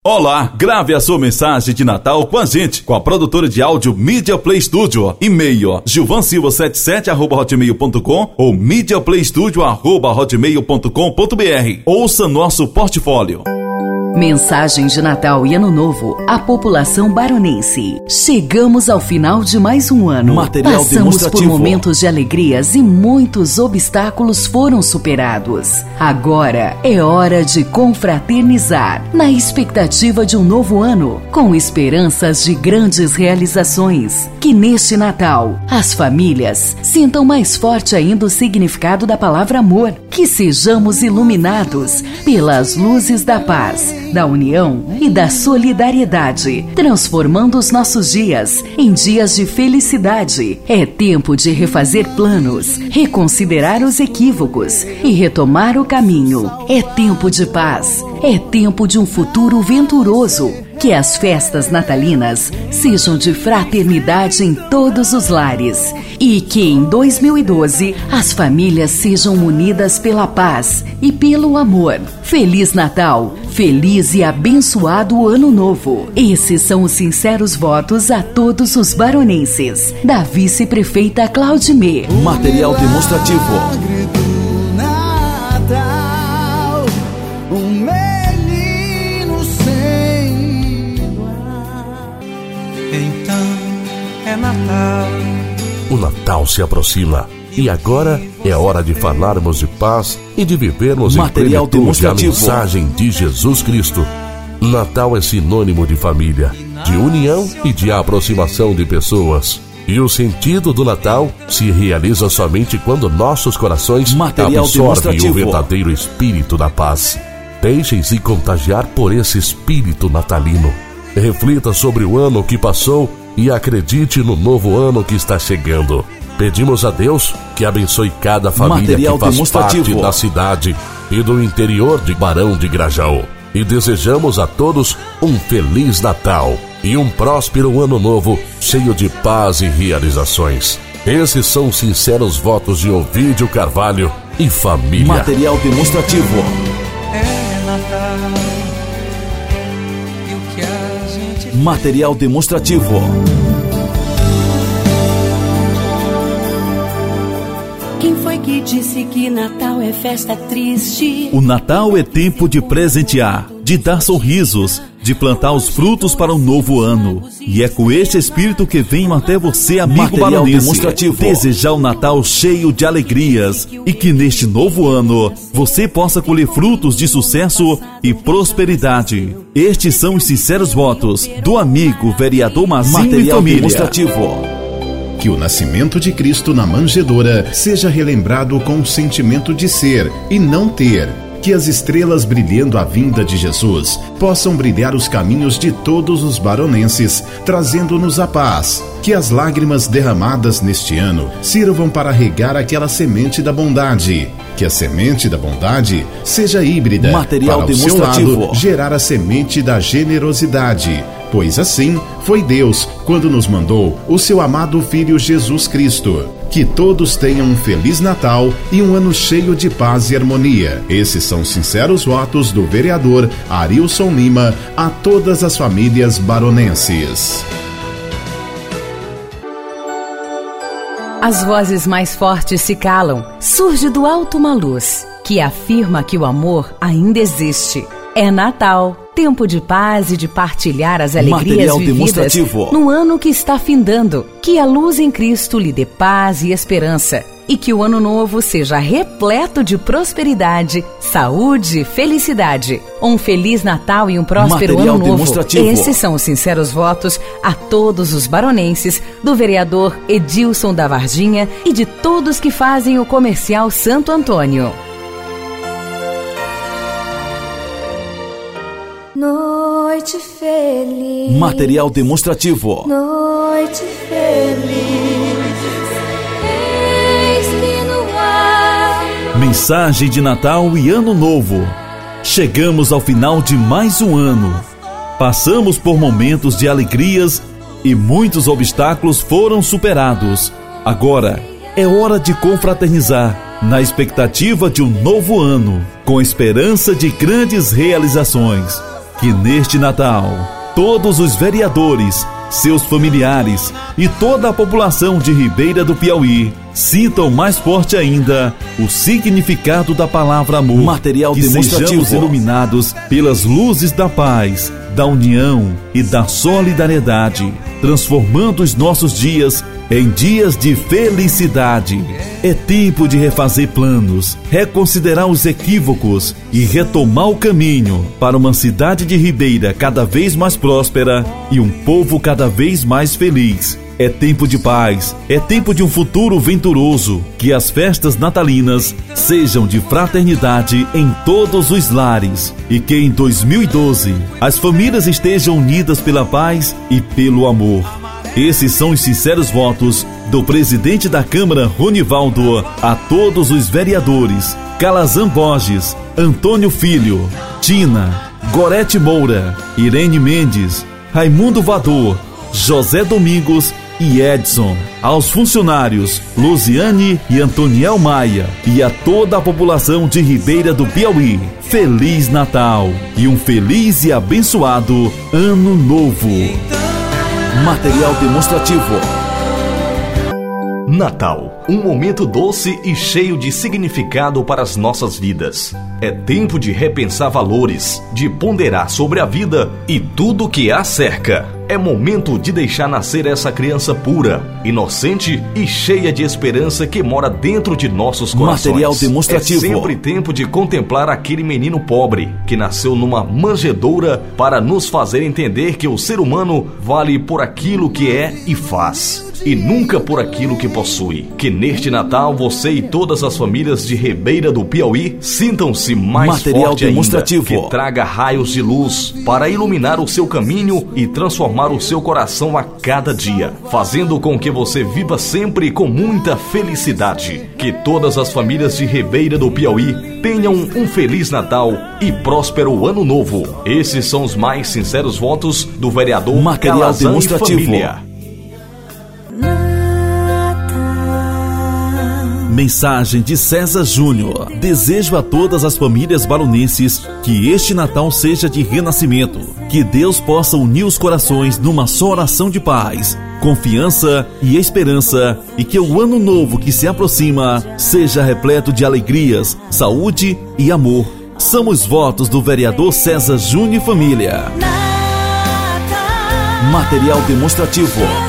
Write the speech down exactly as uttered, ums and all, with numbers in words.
Olá, grave a sua mensagem de Natal com a gente, com a produtora de áudio Media Play Studio. E-mail gilvan silva setenta e sete arroba hotmail ponto com ou mediaplaystudio arroba hotmail ponto com ponto br. Ouça nosso portfólio. Mensagem de Natal e Ano Novo à população baronense. Chegamos ao final de mais um ano. Material Passamos por momentos de alegrias e muitos obstáculos foram superados. Agora é hora de confraternizar, na expectativa de um novo ano, com esperanças de grandes realizações. Que neste Natal, as famílias sintam mais forte ainda o significado da palavra amor. Que sejamos iluminados pelas luzes da paz, da união e da solidariedade, transformando os nossos dias em dias de felicidade. É tempo de refazer planos, reconsiderar os equívocos e retomar o caminho. É tempo de paz, é tempo de um futuro venturoso. Que as festas natalinas sejam de fraternidade em todos os lares e que em dois mil e doze as famílias sejam unidas pela paz e pelo amor. Feliz Natal, feliz e abençoado Ano Novo. Esses são os sinceros votos a todos os baronenses. Da vice-prefeita Claudimê. Material demonstrativo. Natal. O Natal se aproxima e agora é hora de falarmos de paz e de vivermos Material em plenitude a mensagem de Jesus Cristo. Natal é sinônimo de família, de união e de aproximação de pessoas. E o sentido do Natal se realiza somente quando nossos corações Material absorvem o verdadeiro espírito da paz. Deixem-se contagiar por esse espírito natalino. Reflita sobre o ano que passou e acredite no novo ano que está chegando. Pedimos a Deus que abençoe cada família Material que faz parte da cidade e do interior de Barão de Grajaú. E desejamos a todos um Feliz Natal e um próspero Ano Novo cheio de paz e realizações. Esses são sinceros votos de Ovídio Carvalho e família. Material demonstrativo. É Natal. E o que a gente... Material demonstrativo. Quem foi que disse que Natal é festa triste? O Natal é tempo de presentear, de dar sorrisos, de plantar os frutos para um novo ano. E é com este espírito que venho até você, amigo Material baronense, demonstrativo, desejar um Natal cheio de alegrias e que neste novo ano você possa colher frutos de sucesso e prosperidade. Estes são os sinceros votos do amigo vereador Mazinho Material e família. demonstrativo. Que o nascimento de Cristo na manjedoura seja relembrado com o sentimento de ser e não ter. Que as estrelas brilhando a vinda de Jesus possam brilhar os caminhos de todos os baronenses, trazendo-nos a paz. Que as lágrimas derramadas neste ano sirvam para regar aquela semente da bondade. Que a semente da bondade seja híbrida, Material para ao seu demonstrativo. lado gerar a semente da generosidade. Pois assim foi Deus quando nos mandou o seu amado Filho Jesus Cristo. Que todos tenham um Feliz Natal e um ano cheio de paz e harmonia. Esses são sinceros votos do vereador Arilson Lima a todas as famílias baronenses. As vozes mais fortes se calam. Surge do alto uma luz que afirma que o amor ainda existe. É Natal, tempo de paz e de partilhar as alegrias Material vividas demonstrativo. no ano que está findando. Que a luz em Cristo lhe dê paz e esperança. E que o ano novo seja repleto de prosperidade, saúde e felicidade. Um Feliz Natal e um próspero Material Ano Novo. demonstrativo. Esses são os sinceros votos a todos os baronenses, do vereador Edilson da Varginha e de todos que fazem o comercial Santo Antônio. Noite feliz. Material demonstrativo. Noite feliz. Eis que no ar. Mensagem de Natal e Ano Novo. Chegamos ao final de mais um ano. Passamos por momentos de alegrias e muitos obstáculos foram superados. Agora é hora de confraternizar, na expectativa de um novo ano, com esperança de grandes realizações. Que neste Natal, todos os vereadores, seus familiares e toda a população de Ribeira do Piauí sintam mais forte ainda o significado da palavra amor. Material que demonstrativo. Sejamos iluminados pelas luzes da paz, da união e da solidariedade, transformando os nossos dias em dias de felicidade. É tempo de refazer planos, reconsiderar os equívocos e retomar o caminho para uma cidade de Ribeira cada vez mais próspera e um povo cada vez mais feliz. É tempo de paz, é tempo de um futuro venturoso, que as festas natalinas sejam de fraternidade em todos os lares e que em dois mil e doze as famílias estejam unidas pela paz e pelo amor. Esses são os sinceros votos do presidente da Câmara, Ronivaldo, a todos os vereadores: Calazam Borges, Antônio Filho, Tina, Gorete Moura, Irene Mendes, Raimundo Vador, José Domingos e Edson, aos funcionários Luziane e Antoniel Maia e a toda a população de Ribeira do Piauí. Feliz Natal e um feliz e abençoado Ano Novo. Material demonstrativo. Natal, um momento doce e cheio de significado para as nossas vidas. É tempo de repensar valores, de ponderar sobre a vida e tudo que a cerca. É momento de deixar nascer essa criança pura, inocente e cheia de esperança que mora dentro de nossos corações. Material demonstrativo. É sempre tempo de contemplar aquele menino pobre que nasceu numa manjedoura para nos fazer entender que o ser humano vale por aquilo que é e faz, e nunca por aquilo que possui. Que neste Natal você e todas as famílias de Ribeira do Piauí sintam-se mais Material forte demonstrativo. ainda, que traga raios de luz para iluminar o seu caminho e transformar o seu coração a cada dia, fazendo com que você viva sempre com muita felicidade. Que todas as famílias de Ribeira do Piauí tenham um Feliz Natal e próspero Ano Novo. Esses são os mais sinceros votos do vereador Material Calazam demonstrativo. e família. Mensagem de César Júnior. Desejo a todas as famílias baronenses que este Natal seja de renascimento, que Deus possa unir os corações numa só oração de paz, confiança e esperança, e que o ano novo que se aproxima seja repleto de alegrias, saúde e amor. São os votos do vereador César Júnior e família. Material demonstrativo.